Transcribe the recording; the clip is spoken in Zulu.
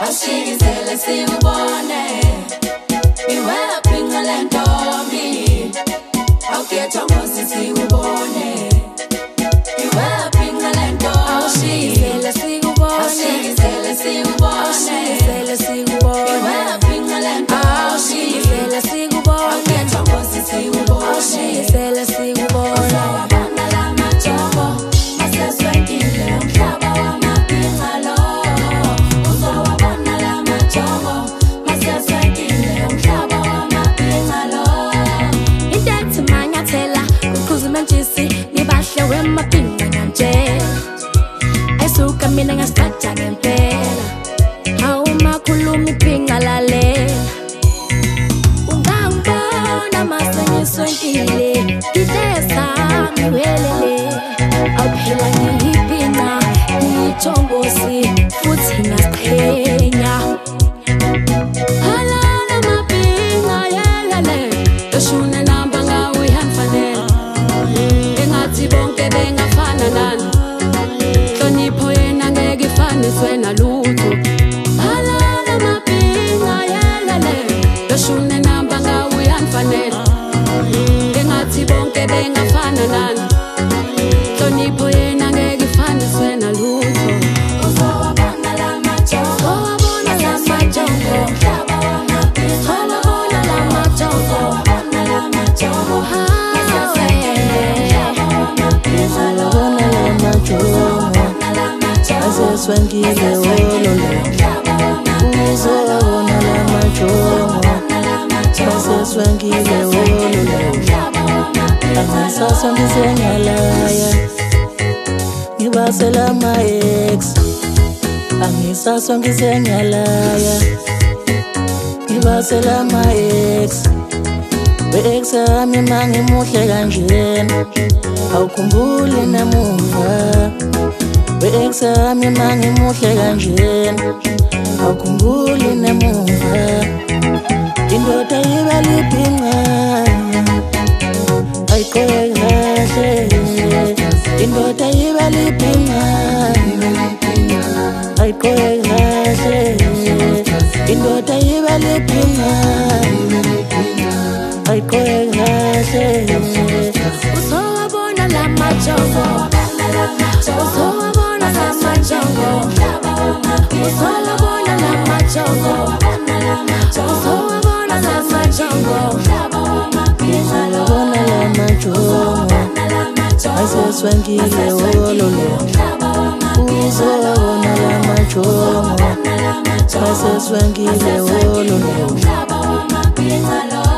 awushikizele siwubone iwaphi ngalentombi awukhetha ngosi siwubone iwaphi ngalentombi awushikizele siwubone iwaphi ngalentombi awushikizele siwubone awukhetha ngosi siwubone uzawabona lamajobo maseswekile umhlaba wamabhinga lo uzawabona lamajobo maseswekile umhlaba wamabhinga lo intethe manyathela kuqhuza imantshisi nibahle wemabhinga nanje ayisuka mina ngasithatha ngempela awumakhuluma ibhinga lalela ungangibona masengiswenkile ngidesa ngiwelele awuphela ngiyibhinga ngiyithongosi futhi ngasiqhenya halala mabhinga yelele eshune namba ngawe ihamfanele engathi bonke bengafana nani hlonipho yena ngeke ifaniswe nalutho halala mabhinga yelele eshune namba ngawe ihamfanele engathi bonke bengafana nani hlonipho yena ngeke ifaniswe nalutho uzawabona lamajobo uzawabona lamajobo umhlaba wamabhinga uzawabona lamajobo uzawabona lamajobo uzawabona lamajobo aseswekile wololo uzawabona lamajobo aseswekile wololo angisaswa ngisengalaya ngibasela ama-ex angisaswa ngisengalaya ngibasela ama-ex we-ex yami mangimuhle kanjena awukhumbuli namuva we-ex yami mangimuhle kanjena awukhumbuli namuva indoda iba libhinqa ayiqoke kahle indoda iba libhinqa ayiqoke kahle indoda iba libhinqa ayiqoke kahle uzawabona lamajobo uzawabona lamajobo uzawabona lamajobo uzawabona lamajobo uzawabona lamajobo aseswekile wololo uzawabona lamajobo aseswekile wololo